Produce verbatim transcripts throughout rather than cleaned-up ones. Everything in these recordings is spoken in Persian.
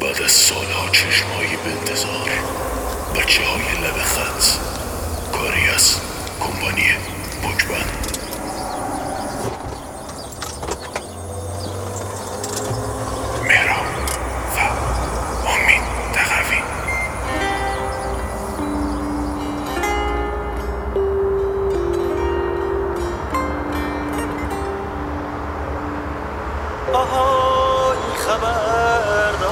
بعد از سالها چشمایی به انتظار، بچه های لب خط، کاری از کمپانی بوکبند. مهراب و امید تقوی. آهای خبردار،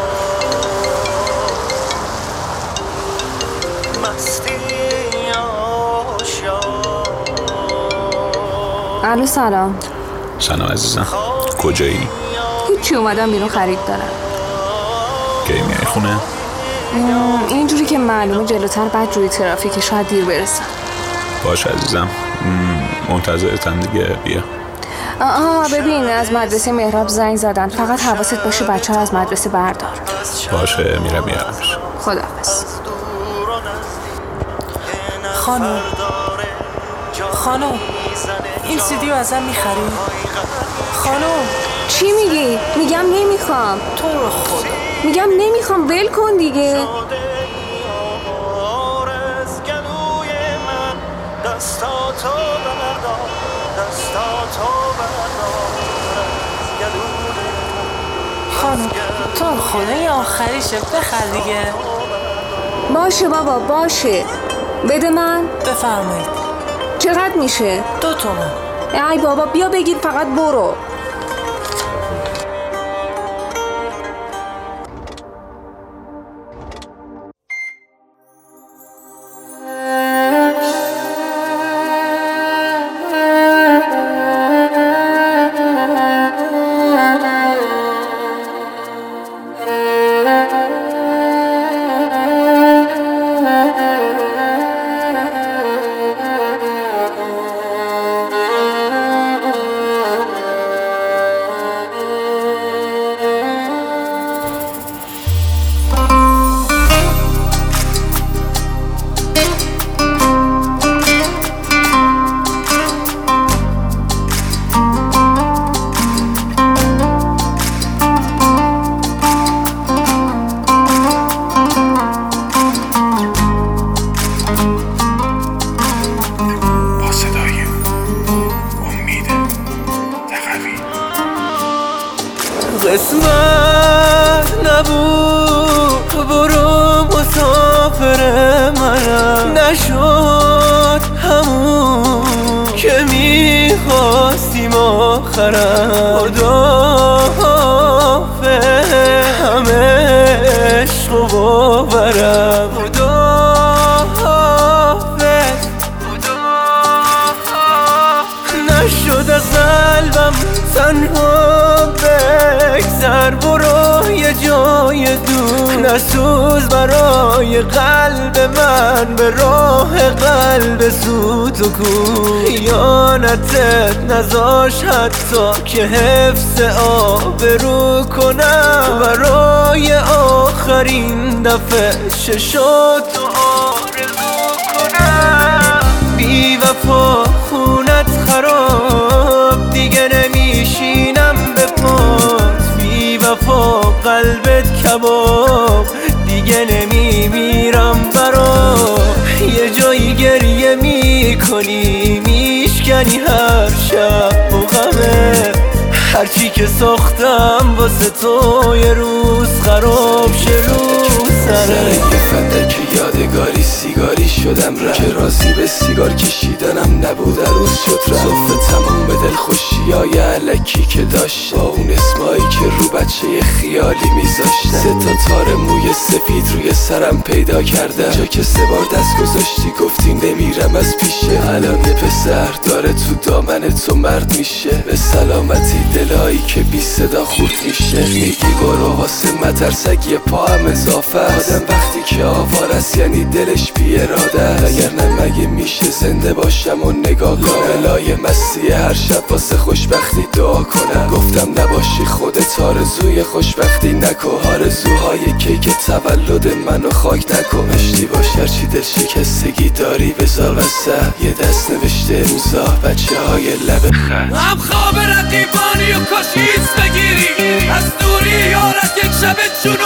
مستی آشیار. الو سلام. سلام عزیزم، کجایی؟ هیچی، اومدم بیرون خرید دارم. کی میای خونه؟ اینجوری که معلومه جلوتر بعد روی ترافیک شاید دیر برسم. باش عزیزم، منتظرتم دیگه، بیا. آها ببین، از مدرسه مهراب زنگ زدن، فقط حواست باشه بچه ها از مدرسه بردار. باشه میرم میارمش. خداحافظ. خانم خانم این سیدیو ازم میخری؟ خانم چی میگی؟ میگم نمیخوام. تو رو خدا میگم نمیخوام، ول کن دیگه. خانم تو رو خدا این آخریشه، بخر دیگه. باشه بابا باشه، بده من. بفرمایید. چقدر میشه؟ دو تومن. ای بابا بیا بگیر، فقط برو. قسمت نبود برو مسافر منم، نشد همون که میخواستیم آخرم. خداحافظ همه عشق و باورم، خداحافظ نشد از قلبم تنها بگذر، برو یه جای دور، نسوز برای قلب من به راه قلب سوت و کور. خیانتت نذاش حتی که حفظ آبرو کنم، برای آخرین دفعه چشاتو آرزو کنم. بی وفا خونت خراب، دیگه نمیشینم به پات. بی وفا قلبت کباب، دیگه نمیمیرم برا. یه جایی گریه میکنی، میشکنی هر شب با غمه. هرچی که ساختم واسه تو یه روز خراب شه رو سره. یه فندک یادگاری سیگاری شدم رم، که راضی به سیگار کشیدنم نبود عروس شد رم. صفه تموم به دل خوشیای علکی که داشت، با اون اسمایی که رو بچه خیالی میذاشتم. سه تا تار موی سفید روی سرم پیدا کردم، جا که سه بار دست گذاشتی گفتی نمیرم از پیشه. الان یه پسر داره تو دامن تو مرد میشه، به سلامتی دلایی که بی صدا خورد میشه. میگی برو واسه مترسگی پا هم اضافه است، آدم وقتی که آوار است یعنی دلش بی اراده است. اگر نه مگه میشه زنده باشم و نگاه کنم، لای مسیح هر شب واسه خوشبختی دعا کنم. گفتم نباشی خودت آرزوی خوشبختی نکن، آرزوهای کیک تولد منو خاک نکن. مشتی باش هرچی دل شکستگی داری بذار وسط، یه دست نوشته امضا بچه های لب خط. هم خواب رقیبانی و کاش هیچ بگیری، از دوری یارت یک شب جنون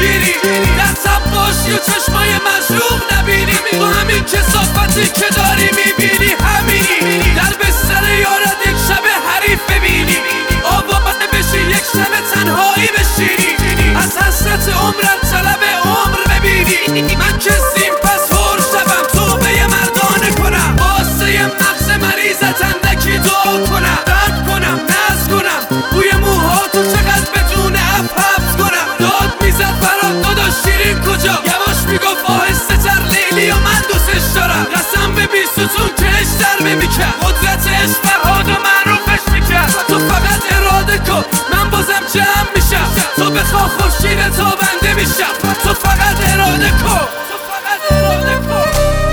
بگیری، در تب باشی و چشمای مشروق نبینی، با همین کثافتی که داری میبینی همینی، در بستر یارت یک شب حریف ببینی، آواره بشی یک شب تنهایی بشینی، از حسرت عمرت طلب عمر ببینی. من که سیم پس هر شبم توبه مردانه کنم، واسه مغز مریضت اندکی دعا کنم، درد کنم ناز کنم، بوی موهاتو چقدر بدون اف حبس کنم، داد میزد برات داداش شیرین کجا، یواش میگفت آهسته تر لیلی و من دوستش دارم، قسم به بی ستون که اش در میکرد، قدرت عشق فرهاد و معروفش میکرد، تو فقط اراده کن من بازم جمع میشم، تو بخوا خورشید تابنده میشم، تو فقط اراده کن، تو فقط اراده کن.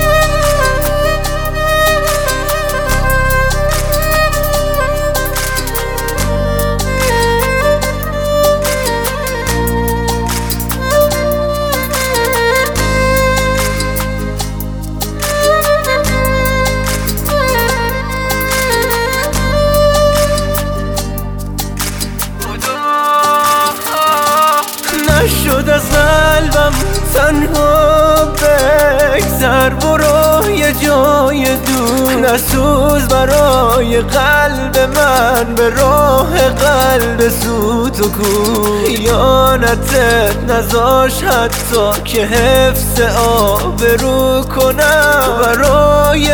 نشد از قلبم تنها بگذر، برو یه جای دور، نسوز برای قلب من به راه قلب سوت و کور، خیانتت نذاش حتی که حفظ آبرو کنم، برای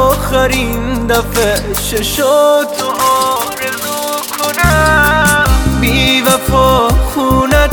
آخرین دفعه چشاتو آرزو کنم. بی وفا خونت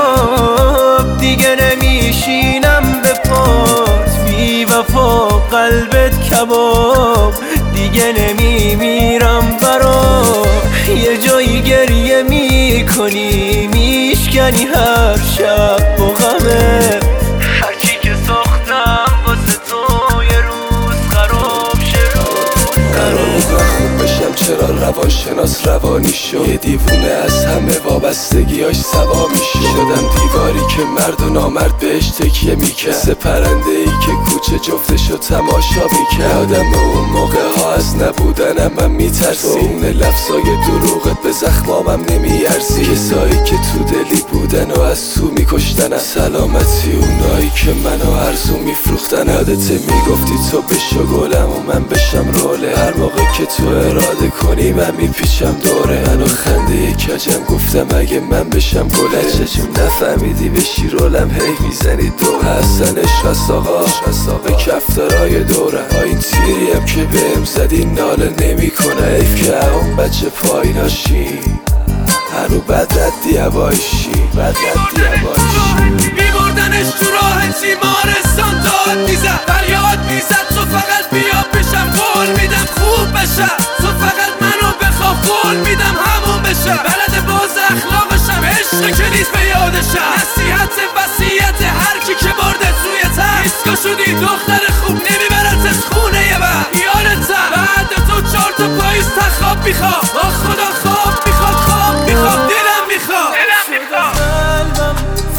خراب دیگه نمیشینم به پات، بی وفا قلبت کباب دیگه نمیمیرم برات، یه جایی گریه میکنی میشکنی هر شب با غمه، هرچی که ساختم واسه تو یه روز خراب شه. قرار بود من خوب بشم چرا روانشناس روانی شد، یه دیوونه از همه وابستگیاش سوا میشه، شدم دیواری که مرد و نامرد بهش تکیه میکرد، مثل پرنده ای که کوچه جفتشو تماشا میکرد، آدم اون موقع ها از نبودنم من میترسی، اون لفظای دروغت به زخمامم نمیارزی، کسایی که تو دلی بودن و از تو میکشتنم، سلامتی اونایی که منو ارزو میفروختن، یادته میگفتی تو بشو گلم و من بشم روله، هر موقع که تو اراده کنی من میپیچم دوره، منو خنده کجم گفتم اگه من بشم گله، چشم نفهمیدی بشی رولم هی میزنی دوره، حسن عشق آقا به کفترهای دوره، این تیریم که بهم زدی ناله نمی کنه، ایف که اون بچه پاییناشی هنو بد ردی هوایشی، بد ردی هوایشی، میبردنش تو راه تیمارستان داد میزد، فریاد میزد تو فقط بیا پیشم قول میدم خوب بشم، تو فقط منو بخواه قول میدم همون بشم، بلد باز اخلاقشم عشق که نیست به یادشم، نصیحت وصیت هر کی که برده توی تن، ایسکا شدی دختر خوب نمیبرد از خونه یه بر یادتم، بعد تو چار تا پاییز تخواب میخواد، با خدا خواب میخواد خواب میخواد دلم میخواد دلم میخواد. قلبم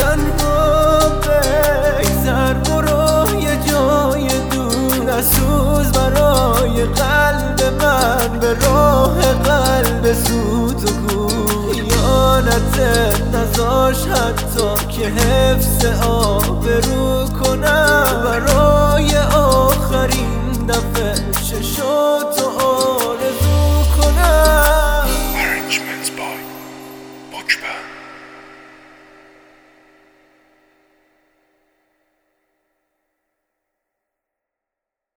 تنها بگذر، برو یه جای دور، نسوز برای قلب من به راه قلب سوت و کور، خیانتت نذاش حتی که حفظ آبرو کنم، برای آخرین